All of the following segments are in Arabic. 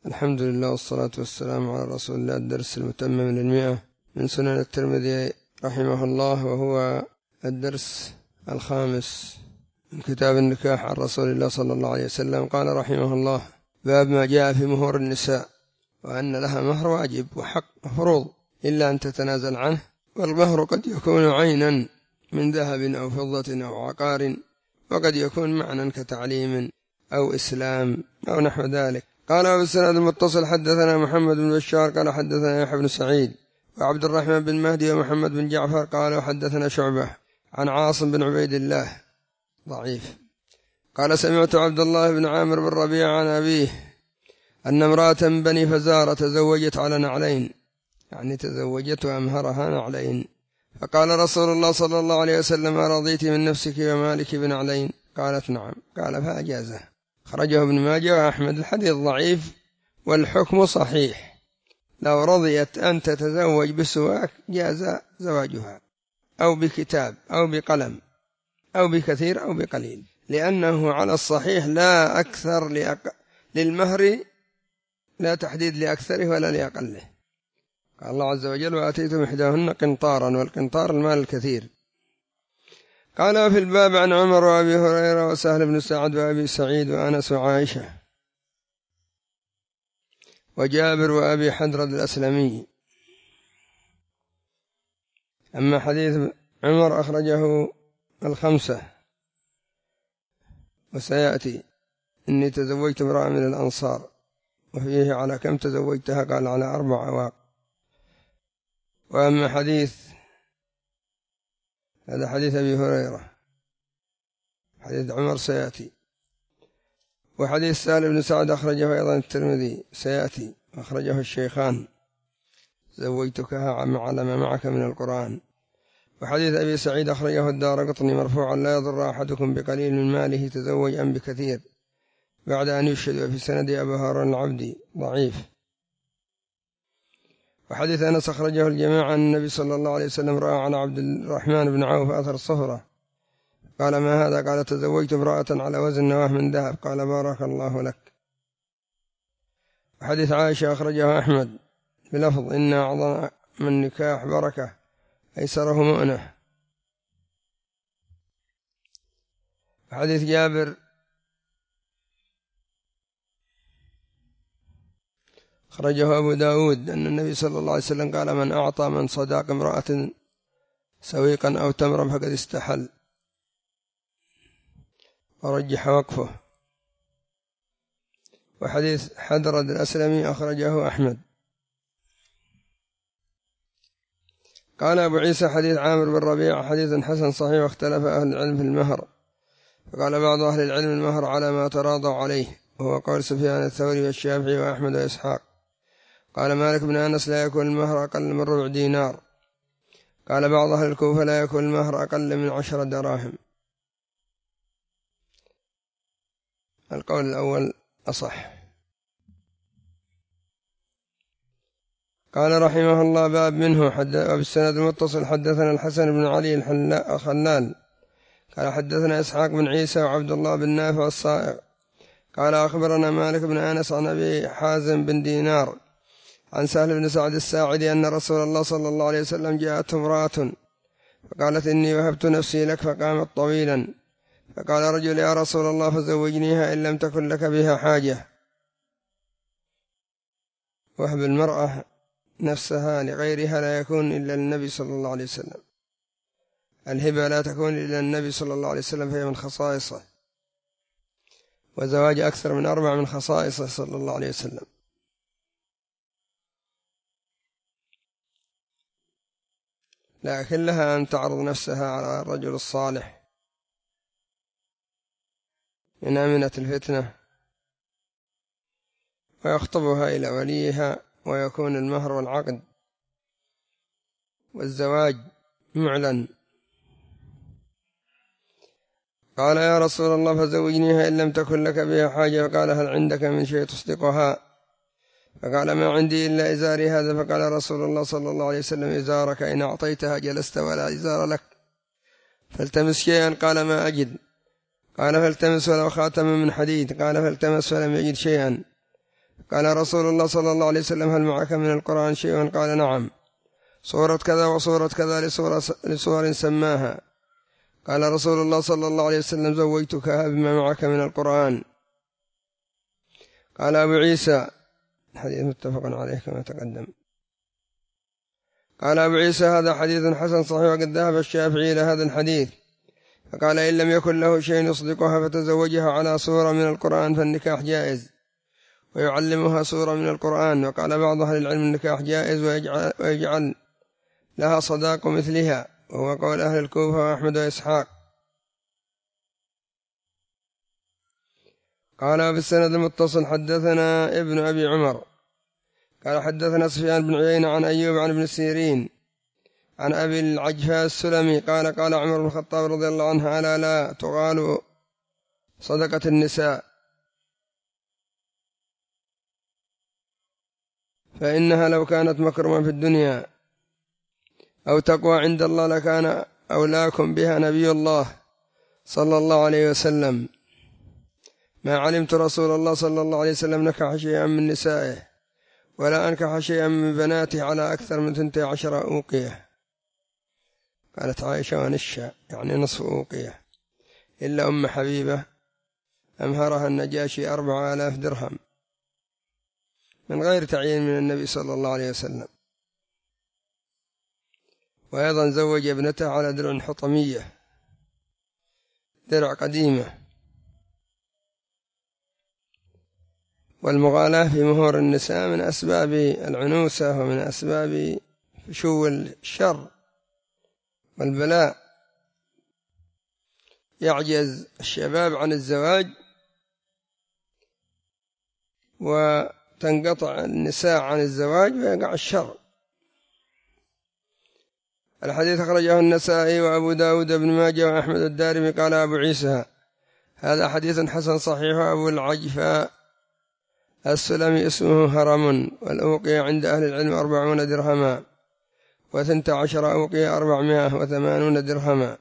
الحمد لله والصلاة والسلام على رسول الله. الدرس المتمم للمئة من سنن الترمذي رحمه الله، وهو الدرس الخامس من كتاب النكاح عن رسول الله صلى الله عليه وسلم. قال رحمه الله: باب ما جاء في مهور النساء، وأن لها مهر واجب وحق مفروض إلا أن تتنازل عنه، والمهر قد يكون عينا من ذهب أو فضة أو عقار، وقد يكون معنى كتعليم أو إسلام أو نحو ذلك. قال وبالسند المتصل حدثنا محمد بن بشار قال حدثنا يحيى بن سعيد وعبد الرحمن بن مهدي ومحمد بن جعفر قال وحدثنا شعبة عن عاصم بن عبيد الله ضعيف قال سمعت عبد الله بن عامر بن ربيعة عن أبيه أن امرأة من بني فزارة تزوجت على نعلين، يعني تزوجت وأمهرها نعلين، فقال رسول الله صلى الله عليه وسلم: رضيت من نفسك ومالك بنعلين؟ قالت نعم. قال فأجازه. خرجه ابن ماجه وأحمد. الحديث ضعيف والحكم صحيح. لو رضيت أن تتزوج بسواك جاز زواجها، أو بكتاب أو بقلم أو بكثير أو بقليل، لأنه على الصحيح لا أكثر للمهر، لا تحديد لأكثره ولا لأقله. قال الله عز وجل: وآتيتم إحداهن قنطارا، والقنطار المال الكثير. قال في الباب عن عمر وأبي هريرة وسهل بن سعد وأبي سعيد وأنس وعائشة وجابر وأبي حدرد الأسلمي. أما حديث عمر أخرجه الخمسة، وسيأتي: إني تزوجت امرأة من الأنصار، وفيه على كم تزوجتها؟ قال على 4 أواق. وأما هذا حديث أبي هريرة، حديث عمر سيأتي. وحديث سهل بن سعد أخرجه أيضا الترمذي سيأتي، أخرجه الشيخان: زوجتكها على ما معك من القرآن. وحديث أبي سعيد أخرجه الدارقطني مرفوعا: لا يضر أحدكم بقليل من ماله تزوج أم بكثير، بعد أن يشهد. في سند أبو هارون العبدي ضعيف. وحديث أنس أخرجه الجماعة عن النبي صلى الله عليه وسلم: رأى على عبد الرحمن بن عوف أثر الصفرة، قال: ما هذا؟ قال: تزوجت امرأة على وزن نواه من ذهب. قال: بارك الله لك. وحديث عائشة أخرجه أحمد بلفظ: إن أعظم من نكاح بركة أيسره مؤنة. وحديث جابر أخرجه أبو داود أن النبي صلى الله عليه وسلم قال: من أعطى من صداق امرأة سويقا أو تمرا فقد استحل، ورجح وقفه. وحديث حدرد الأسلمي أخرجه أحمد. قال أبو عيسى: حديث عامر بن ربيعة حديث حسن صحيح، واختلف أهل العلم في المهر، فقال بعض أهل العلم: المهر على ما تراضوا عليه، وهو قول سفيان الثوري والشافعي وأحمد وإسحاق. قال مالك بن أنس: لا يكون المهر أقل من 4 دينار. قال بعض أهل الكوفة: لا يكون المهر أقل من 10 دراهم. القول الأول أصح. قال رحمه الله: باب منه وبالسند المتصل حدثنا الحسن بن علي الخلال قال حدثنا إسحاق بن عيسى وعبد الله بن نافع الصائغ قال أخبرنا مالك بن أنس عن أبي حازم بن دينار عن سهل بن سعد الساعدي أن رسول الله صلى الله عليه وسلم جاءته امرأة فقالت: إني وهبت نفسي لك، فقامت طويلا، فقال رجل: يا رسول الله فزوجنيها إن لم تكن لك بها حاجة. وهب المرأة نفسها لغيرها لا يكون إلا النبي صلى الله عليه وسلم، الهبة لا تكون إلا النبي صلى الله عليه وسلم، فهي من خصائصه، وزواج أكثر من 4 من خصائصه صلى الله عليه وسلم. لكن لها أن تعرض نفسها على الرجل الصالح من آمنة الفتنة، ويخطبها إلى وليها، ويكون المهر والعقد والزواج معلن. قال: يا رسول الله فزوجنيها إن لم تكن لك بها حاجة. فقال: هل عندك من شيء تصدقها؟ فقال: ما عندي إلا إزاري هذا. فقال رسول الله صلى الله عليه وسلم: إزارك إن أعطيتها جلست ولا إزار لك، فالتمس شيئا. قال: ما أجد. قال: فالتمس ولو خاتم من حديد. قال: فالتمس فلم يجد شيئا. قال رسول الله صلى الله عليه وسلم: هل معك من القرآن شيء؟ قال: نعم، سورة كذا وسورة كذا لسور سماها. قال رسول الله صلى الله عليه وسلم: زوجتكها بما معك من القرآن. قال أبو عيسى: حديث متفق عليه كما تقدم. قال أبو عيسى: هذا حديث حسن صحيح، وقد ذهب الشافعي إلى هذا الحديث، فقال: إن لم يكن له شيء يصدقها فتزوجها على سورة من القرآن فالنكاح جائز، ويعلمها سورة من القرآن. وقال بعض أهل العلم: النكاح جائز ويجعل لها صداق مثلها، وهو قول أهل الكوفة وأحمد وإسحاق. قال بالسند المتصل: حدثنا ابن أبي عمر قال حدثنا سفيان بن عيينة عن أيوب عن ابن سيرين عن أبي العجفاء السلمي قال: قال عمر بن الخطاب رضي الله عنه: ألا لا تقال صدقة النساء، فإنها لو كانت مكرمة في الدنيا أو تقوى عند الله لكان أولاكم بها نبي الله صلى الله عليه وسلم. ما علمت رسول الله صلى الله عليه وسلم نكح شيئا من نسائه ولا أنكح شيئا من بناته على أكثر من 12 أوقية. قالت عائشة: ونشا، يعني نصف أوقية، إلا أم حبيبة أمهرها النجاشي 4000 درهم من غير تعيين من النبي صلى الله عليه وسلم. وأيضا زوج ابنته على درع حطمية، درع قديمة. والمغالاة في مهور النساء من أسباب العنوسة ومن أسباب فشو الشر والبلاء. يعجز الشباب عن الزواج وتنقطع النساء عن الزواج ويقع الشر. الحديث أخرجه النسائي وأبو داود بن ماجه وأحمد الدارمي. قال أبو عيسى: هذا حديث حسن صحيح. أبو العجفاء السلمي اسمه هرم، والأوقية عند أهل العلم 40 درهما، 12 أوقية 480 درهما.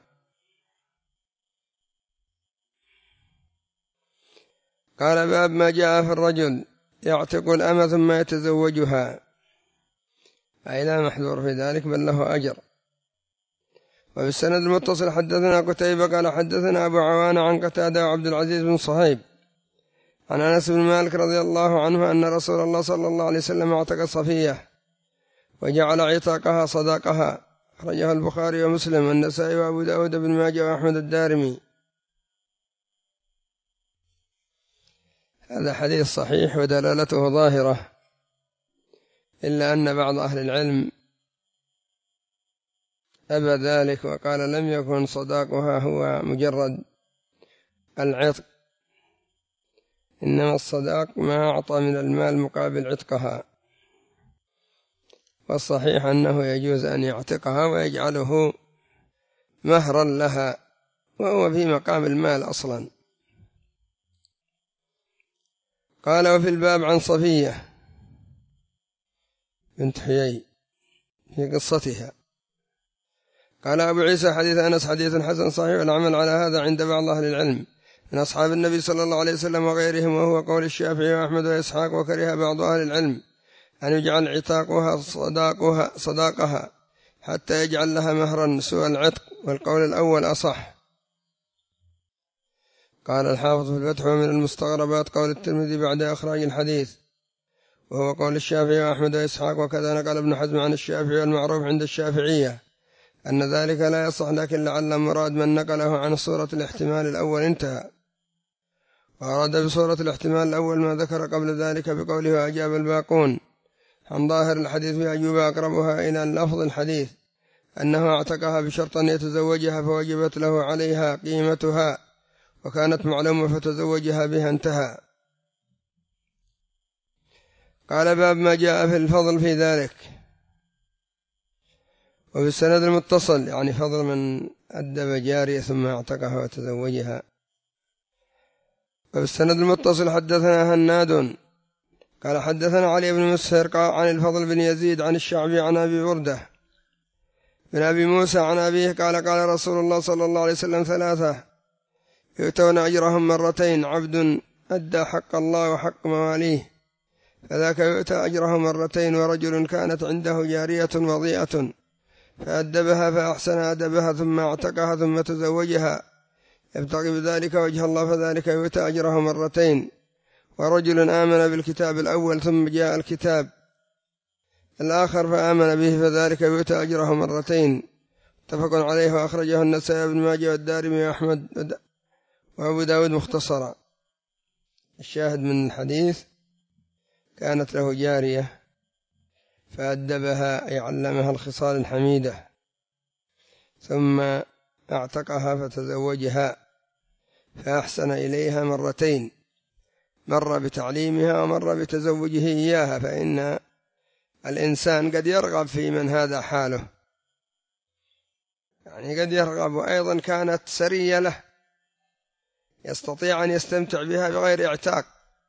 قال: باب ما جاء في الرجل يعتق الأمة ثم يتزوجها، أي لا محذور في ذلك بل له أجر. وبالسند المتصل: حدثنا قتيبة قال حدثنا أبو عوانة عن قتادة وعبد العزيز بن صهيب عن أنس بن مالك رضي الله عنه أن رسول الله صلى الله عليه وسلم اعتق صفية وجعل عتاقها صداقها. أخرجه البخاري ومسلم والنسائي وأبو داود بن ماجه وأحمد الدارمي. هذا حديث صحيح ودلالته ظاهرة، إلا أن بعض أهل العلم أبى ذلك وقال: لم يكن صداقها هو مجرد العتق، إنما الصداق ما أعطى من المال مقابل عتقها. والصحيح أنه يجوز أن يعتقها ويجعله مهرا لها، وهو في مقام المال أصلا. قال: وفي الباب عن صفية بنت حيي في قصتها. قال أبو عيسى: حديث أنس حديث حسن صحيح، والعمل على هذا عند بعض أهل العلم من أصحاب النبي صلى الله عليه وسلم وغيرهم، وهو قول الشافعي وأحمد وإسحاق. وكره بعض أهل العلم أن يجعل عتاقها صداقها حتى يجعل لها مهرا سوى العتق، والقول الأول أصح. قال الحافظ في الفتح: ومن المستغربات قول الترمذي بعد إخراج الحديث، وهو قول الشافعي وأحمد وإسحاق. وكذا نقل ابن حزم عن الشافعي، والمعروف عند الشافعية أن ذلك لا يصح، لكن لعل مراد من نقله عن صورة الاحتمال الأول انتهى، وأراد بصورة الاحتمال الأول ما ذكر قبل ذلك بقوله: وأجاب الباقون عن ظاهر الحديث بأجوب أقربها إلى لفظ الحديث أنه اعتقها بشرط أن يتزوجها فوجبت له عليها قيمتها، وكانت معلومة فتزوجها بها، انتهى. قال: باب ما جاء في الفضل في ذلك. وبالسند المتصل يعني فضل من أدب جارية ثم اعتقها وتزوجها. وبالسند المتصل: حدثنا هناد قال حدثنا علي بن مسهر عن الفضل بن يزيد عن الشعبي عن أبي بردة بن أبي موسى عن أبيه قال: قال رسول الله صلى الله عليه وسلم: 3 يؤتون أجرهم مرتين: عبد أدى حق الله وحق مواليه فذاك يؤتى أجره مرتين. ورجل كانت عنده جارية وضيئة فأدبها فأحسن أدبها ثم اعتقها ثم تزوجها يبتغي بذلك وجه الله فذلك يؤتى أجره مرتين. ورجل آمن بالكتاب الأول ثم جاء الكتاب الآخر فآمن به فذلك يؤتى أجره مرتين. متفق عليه وأخرجه النسائي بن ماجه والدارمي وأحمد وأبو داود مختصرا. الشاهد من الحديث كانت له جارية فأدبها أي علمها الخصال الحميدة ثم اعتقها فتزوجها فأحسن إليها مرتين، مر بتعليمها ومر بتزوجه إياها. فإن الإنسان قد يرغب في من هذا حاله، يعني قد يرغب، وأيضا كانت سرية له يستطيع أن يستمتع بها بغير اعتاق،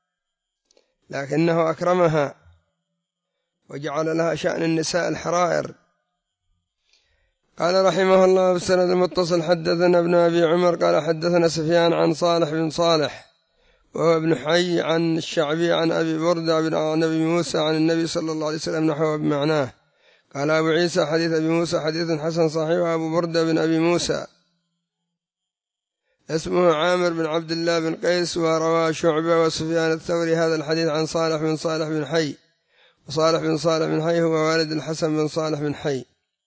لكنه أكرمها وجعل لها شأن النساء الحرائر. قال رحمه الله بالسند المتصل حدثنا ابن أبي عمر قال حدثنا سفيان عن صالح بن صالح وهو ابن حي عن الشعبي عن أبي بردة عن أبي موسى عن النبي صلى الله عليه وسلم نحوه بمعناه. قال أبو عيسى حديث أبي موسى حديث حسن صحيح. وأبو بردة بن أبي موسى اسمه عامر بن عبد الله بن قيس وروى شعبة وسفيان الثوري هذا الحديث عن صالح بن صالح بن حي. وصالح بن صالح بن حي هو والد الحسن بن صالح بن حي،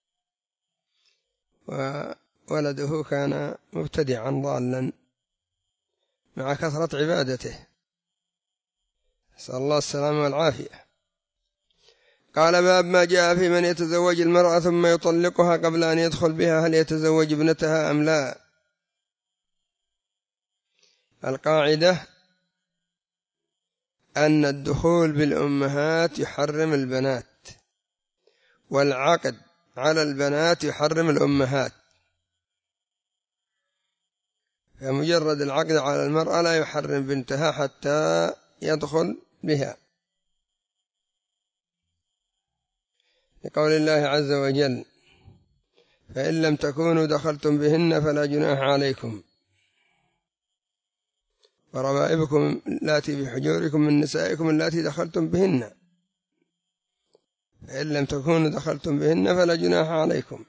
وولده كان مبتدعا ضالا مع كثرة عبادته، نسأل الله السلامة والعافية. قال باب ما جاء في من يتزوج المرأة ثم يطلقها قبل أن يدخل بها، هل يتزوج ابنتها أم لا؟ القاعدة أن الدخول بالأمهات يحرم البنات، والعقد على البنات يحرم الأمهات، فمجرد العقد على المرأة لا يحرم بنتها حتى يدخل بها، لقول الله عز وجل فإن لم تكونوا دخلتم بهن فلا جناح عليكم وربائبكم اللاتي بحجوركم من نسائكم اللاتي دخلتم بهن، فإن لم تكونوا دخلتم بهن فلا جناح عليكم.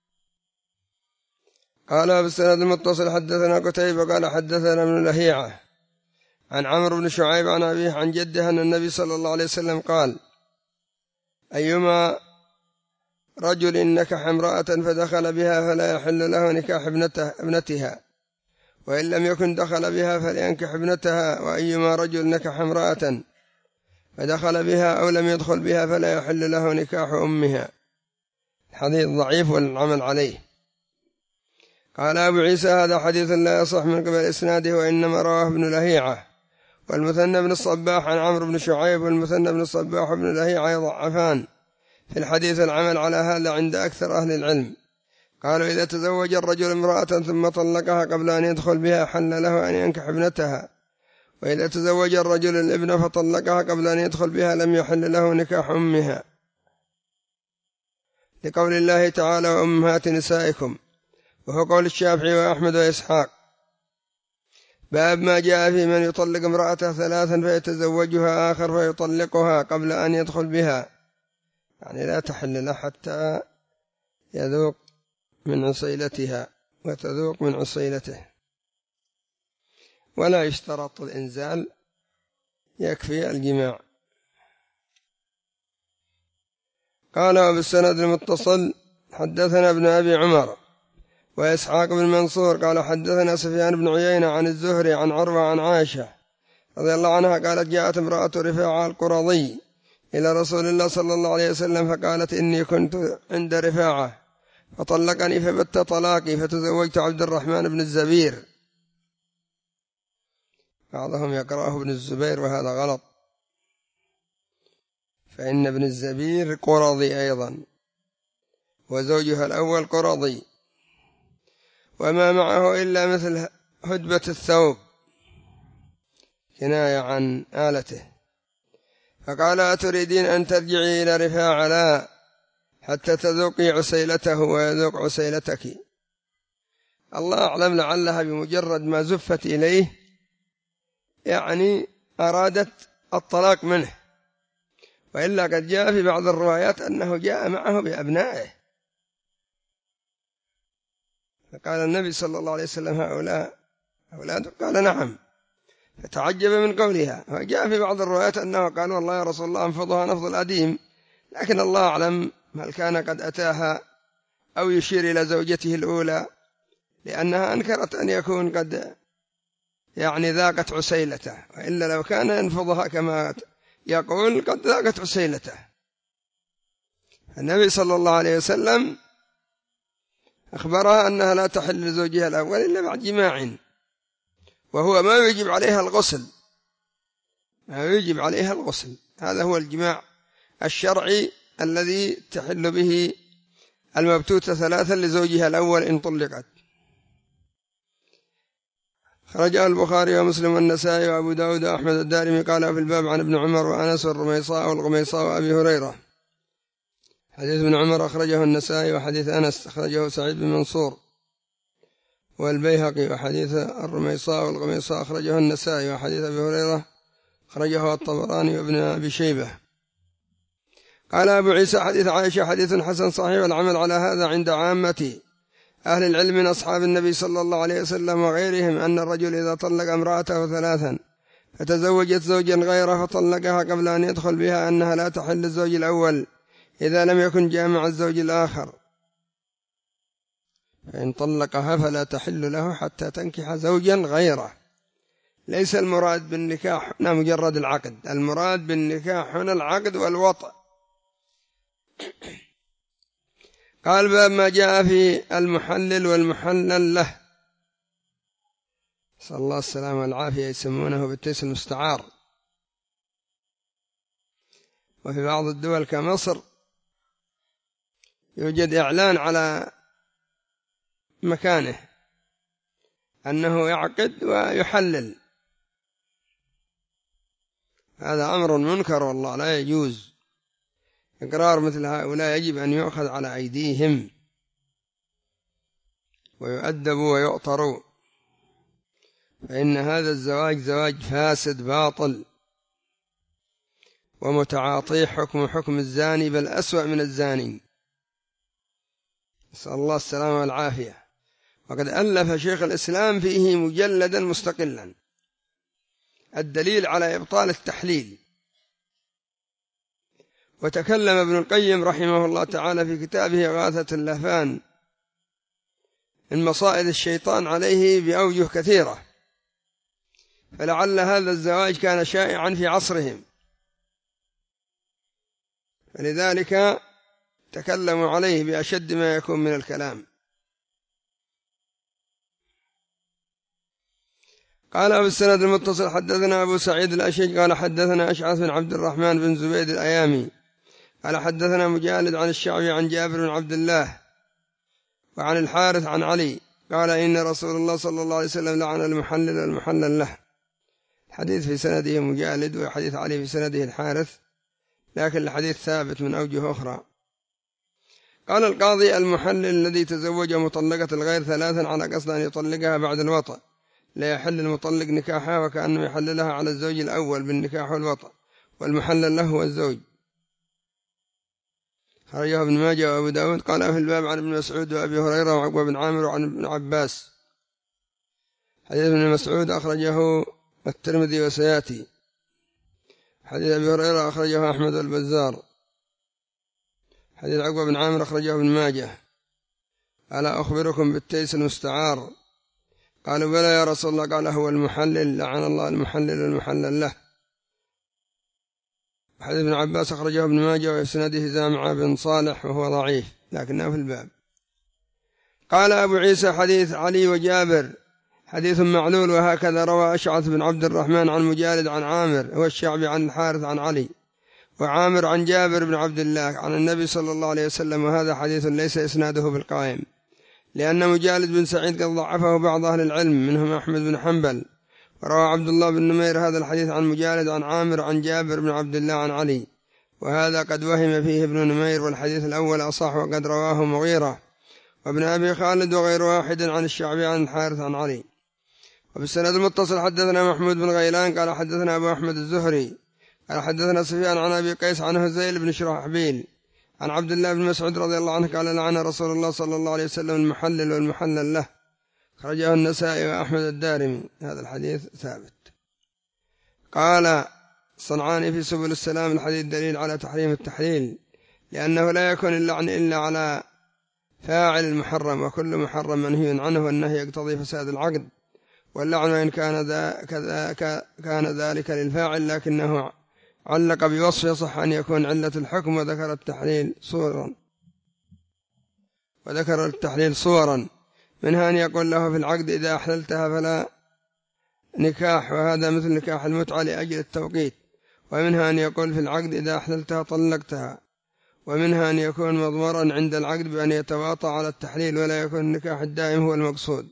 قال بالسند المتصل حدثنا قتيبة قال حدثنا ابن لهيعة عن عمرو بن شعيب عن أبيه عن جده أن النبي صلى الله عليه وسلم قال أيما رجل نكح امرأة فدخل بها فلا يحل له نكاح ابنتها، وإن لم يكن دخل بها فلينكح ابنتها. وأيما رجل نكح امرأة فدخل بها أو لم يدخل بها فلا يحل له نكاح أمها. حديث ضعيف والعمل عليه. قال أبو عيسى هذا حديث لا يصح من قبل إسناده وإنما رواه ابن لهيعة والمثنى بن الصباح عن عمرو بن شعيب والمثنى بن الصباح وابن لهيعة يضعفان في الحديث. العمل على هذا عند أكثر أهل العلم. قالوا إذا تزوج الرجل امرأة ثم طلقها قبل أن يدخل بها حل له أن ينكح ابنتها، وإذا تزوج الرجل الابن فطلقها قبل أن يدخل بها لم يحل له نكاح أمها، لقول الله تعالى وأمهات نسائكم، وهو قول الشافعي وأحمد وإسحاق. باب ما جاء في من يطلق امرأته ثلاثا فيتزوجها آخر فيطلقها قبل أن يدخل بها، يعني لا تحل له حتى يذوق من عصيلتها وتذوق من عصيلته، ولا يشترط الإنزال، يكفي الجماع. قال وبالسند المتصل حدثنا ابن أبي عمر وإسحاق بن منصور قال حدثنا سفيان بن عيينة عن الزهري عن عروة عن عائشة رضي الله عنها قالت جاءت امرأة رفاعة القرظي إلى رسول الله صلى الله عليه وسلم فقالت إني كنت عند رفاعة فطلقني فبت طلاقي فتزوجت عبد الرحمن بن الزبير. بعضهم يقرأه ابن الزبير وهذا غلط، فإن ابن الزبير قرظي أيضا وزوجها الأول قرظي، وما معه إلا مثل هدبة الثوب كناية عن آلته. فقال أتريدين أن ترجعي إلى رفاعة؟ لا، حتى تذوقي عسيلته ويذوق عسيلتك. الله أعلم، لعلها بمجرد ما زفت إليه يعني أرادت الطلاق منه، وإلا قد جاء في بعض الروايات أنه جاء معه بأبنائه، فقال النبي صلى الله عليه وسلم هؤلاء أولادك؟ قال نعم، فتعجب من قولها. وجاء في بعض الروايات أنه قال والله يا رسول الله أنفضها نفض الأديم، لكن الله أعلم هل كان قد أتاها أو يشير إلى زوجته الأولى، لأنها أنكرت أن يكون قد ذاقت عسيلته، وإلا لو كان ينفضها كما يقول قد ذاقت عسيلته. النبي صلى الله عليه وسلم أخبرها أنها لا تحل لزوجها الأول إلا بعد جماع، وهو ما يجب عليها الغسل، هذا هو الجماع الشرعي الذي تحل به المبتوتة ثلاثا لزوجها الأول إن طلقت. خرجه البخاري ومسلم والنسائي وأبو داود وأحمد الدارمي قال في الباب عن ابن عمر وأنس والرميصاء والغميصاء وأبي هريرة. حديث ابن عمر أخرجه النسائي، وحديث أنس أخرجه سعيد بن منصور والبيهقي، وحديث الرميصاء والغميصاء أخرجه النسائي، وحديث أبي هريرة أخرجه الطبراني وابن أبي شيبة. قال أبو عيسى حديث عائشة حديث حسن صحيح، والعمل على هذا عند عامة أهل العلم من أصحاب النبي صلى الله عليه وسلم وغيرهم، أن الرجل إذا طلق امرأته ثلاثا فتزوجت زوجا غيره فطلقها قبل أن يدخل بها أنها لا تحل الزوج الأول إذا لم يكن جامع الزوج الآخر، فإن طلقها فلا تحل له حتى تنكح زوجا غيره. ليس المراد بالنكاح هنا مجرد العقد، المراد بالنكاح هنا العقد والوطء. قال باب ما جاء في المحلل والمحلل له، صلى الله السلامة والعافية، يسمونه بالتيس المستعار. وفي بعض الدول كمصر يوجد إعلان على مكانه أنه يعقد ويحلل، هذا أمر منكر والله لا يجوز. إقرار مثل هؤلاء يجب أن يؤخذ على أيديهم ويؤدبوا ويؤطروا، فإن هذا الزواج زواج فاسد باطل، ومتعاطيه حكم الزاني، بل أسوأ من الزاني، نسأل الله السلامة والعافية. وقد ألف شيخ الإسلام فيه مجلدا مستقلا، الدليل على إبطال التحليل. وتكلم ابن القيم رحمه الله تعالى في كتابه غاثة اللهفان من مصائد الشيطان عليه بأوجه كثيرة، فلعل هذا الزواج كان شائعا في عصرهم، فلذلك تكلموا عليه بأشد ما يكون من الكلام. قال أبو السند المتصل حدثنا أبو سعيد الأشج قال حدثنا أشعث بن عبد الرحمن بن زبيد الأيامي قال حدثنا مجالد عن الشعبي عن جابر بن عبد الله وعن الحارث عن علي قال إن رسول الله صلى الله عليه وسلم لعن المحلل والمحلل له. حديث في سنده مجالد، وحديث علي في سنده الحارث، لكن الحديث ثابت من أوجه أخرى. قال القاضي المحلل الذي تزوج مطلقة الغير ثلاثا على قصد أن يطلقها بعد الوطأ لا يحل المطلق نكاحها، وكأنه يحللها على الزوج الأول بالنكاح والوطأ، والمحلل له هو الزوج. خرجه ابن ماجه وأبو داود. قال في الباب عن ابن مسعود وأبي هريرة وعقبة بن عامر وعن ابن عباس. حديث ابن مسعود أخرجه الترمذي وسياتي. حديث أبي هريرة أخرجه أحمد والبزار. حديث عقبة بن عامر أخرجه ابن ماجه. ألا أخبركم بالتيس المستعار؟ قالوا بلى يا رسول الله. قال هو المحلل، لعن الله المحلل والمحلل له. حديث ابن عباس أخرجه ابن ماجه وفي سنده زامع بن صالح وهو ضعيف لكنه في الباب. قال أبو عيسى حديث علي وجابر حديث معلول، وهكذا روى أشعث بن عبد الرحمن عن مجالد عن عامر والشعبي عن الحارث عن علي، وعامر عن جابر بن عبد الله عن النبي صلى الله عليه وسلم، وهذا حديث ليس إسناده بالقائم، لأن مجالد بن سعيد قد ضعفه بعض أهل العلم منهم أحمد بن حنبل. وروى عبد الله بن نمير هذا الحديث عن مجالد عن عامر عن جابر بن عبد الله عن علي، وهذا قد وهم فيه ابن نمير، والحديث الأول أصح، وقد رواه مغيرة وابن أبي خالد وغير واحد عن الشعبي عن الحارث عن علي. وبالسند المتصل حدثنا محمود بن غيلان قال حدثنا أبو أحمد الزهري قال حدثنا سفيان عن أبي قيس عن هزيل بن شرحبيل عن عبد الله بن مسعود رضي الله عنه قال لعن رسول الله صلى الله عليه وسلم المحلل والمحلل له، خرجه النسائي وأحمد الدارمي. هذا الحديث ثابت. قال الصنعاني في سبل السلام الحديث دليل على تحريم التحليل، لأنه لا يكون اللعن إلا على فاعل المحرم، وكل محرم منهي عنه، والنهي يقتضي فساد العقد، واللعن وإن كان ذلك للفاعل لكنه علق بوصف يصح أن يكون علة الحكم، وذكر التحليل صورا منها أن يقول له في العقد إذا أحللتها فلا نكاح، وهذا مثل نكاح المتعة لأجل التوقيت، ومنها أن يقول في العقد إذا أحللتها طلقتها، ومنها أن يكون مضمرا عند العقد بأن يتواطى على التحليل ولا يكون النكاح الدائم هو المقصود.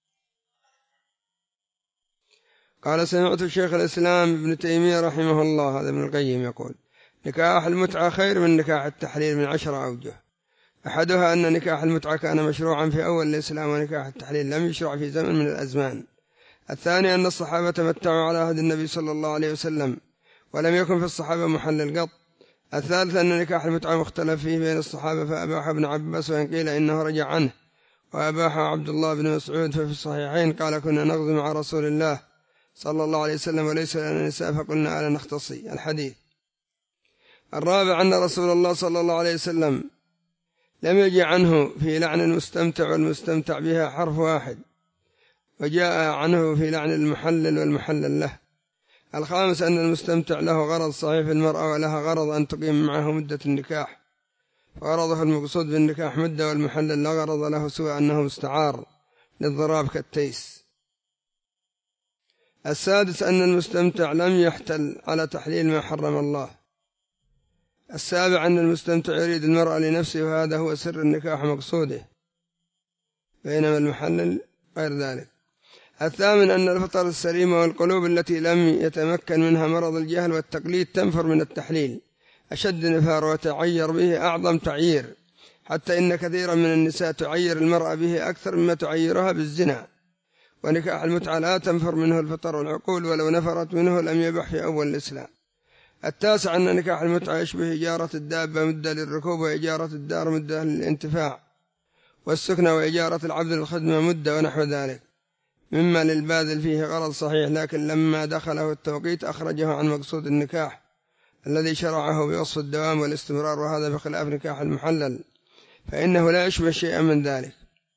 قال سمعت الشيخ الإسلام ابن تيمية رحمه الله، هذا ابن القيم، يقول نكاح المتعة خير من نكاح التحليل من 10 أوجه. أحدها أن نكاح المتعة كان مشروعا في أول الإسلام، ونكاح التحليل لم يشرع في زمن من الأزمان. الثاني أن الصحابة تمتعوا على عهد النبي صلى الله عليه وسلم، ولم يكن في الصحابة محلل قط. الثالث أن نكاح المتعة مختلف فيه بين الصحابة، فأباح ابن عباس وإن قيل إنه رجع عنه، وأباح عبد الله بن مسعود. ففي الصحيحين قال كنا نغزو مع رسول الله صلى الله عليه وسلم وليس لنا نساء فقلنا ألا نختصي. الحديث. الرابع أن رسول الله صلى الله عليه وسلم لم يجي عنه في لعن المستمتع والمستمتع بها حرف واحد، وجاء عنه في لعن المحلل والمحلل له. الخامس أن المستمتع له غرض صحيح في المرأة، ولها غرض أن تقيم معه مدة النكاح، فغرضه المقصود بالنكاح مدة، والمحلل لا غرض له سوى أنه مستعار للضراب كالتيس. السادس أن المستمتع لم يحتل على تحليل ما حرم الله. السابع أن المستمتع يريد المرأة لنفسه، وهذا هو سر النكاح مقصوده، بينما المحلل غير ذلك. الثامن أن الفطر السليمة والقلوب التي لم يتمكن منها مرض الجهل والتقليد تنفر من التحليل أشد نفار، وتعير به أعظم تعيير، حتى إن كثيرا من النساء تعير المرأة به أكثر مما تعيرها بالزنا. ونكاح المتعة لا تنفر منه الفطر والعقول، ولو نفرت منه لم يبح في أول الإسلام. التاسع أن نكاح المتعة يشبه إجارة الدابة مدة للركوب، وإجارة الدار مدة للانتفاع، والسكنة وإجارة العبد للخدمة مدة، ونحو ذلك، مما للباذل فيه غرض صحيح، لكن لما دخله التوقيت أخرجه عن مقصود النكاح الذي شرعه بوصف الدوام والاستمرار، وهذا بخلاف نكاح المحلل فإنه لا يشبه شيئا من ذلك.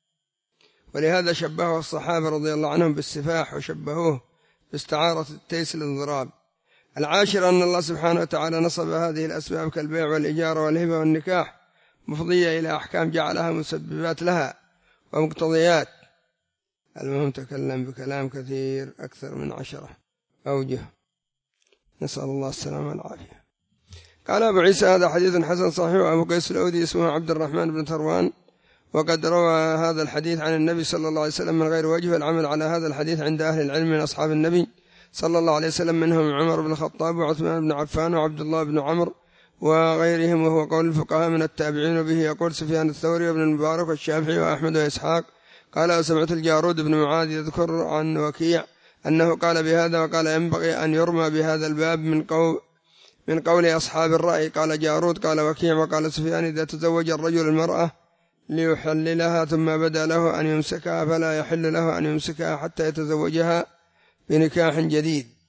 ولهذا شبهه الصحابة رضي الله عنهم بالسفاح، وشبهوه باستعارة التيس للضراب. العاشر أن الله سبحانه وتعالى نصب هذه الأسباب كالبيع والإجارة والهبة والنكاح مفضية إلى أحكام جعلها مسببات لها ومقتضيات. المهم تكلم بكلام كثير أكثر من 10 أوجه، نسأل الله السلامة والعافية. قال أبو عيسى هذا حديث حسن صحيح. وأبو قيس الأودي اسمه عبد الرحمن بن ثروان، وقد روى هذا الحديث عن النبي صلى الله عليه وسلم من غير وجه، والعمل على هذا الحديث عند أهل العلم من أصحاب النبي صلى الله عليه وسلم، منهم عمر بن الخطاب وعثمان بن عفان وعبد الله بن عمرو وغيرهم، وهو قول الفقهاء من التابعين. وبه يقول سفيان الثوري وابن المبارك والشافعي وأحمد وإسحاق. قال وسمعت الجارود بن معاذ يذكر عن وكيع أنه قال بهذا، وقال ينبغي أن يرمى بهذا الباب من قول أصحاب الرأي. قال جارود قال وكيع وقال سفيان إذا تزوج الرجل المرأة ليحللها ثم بدا له أن يمسكها فلا يحل له أن يمسكها حتى يتزوجها بنكاح جديد.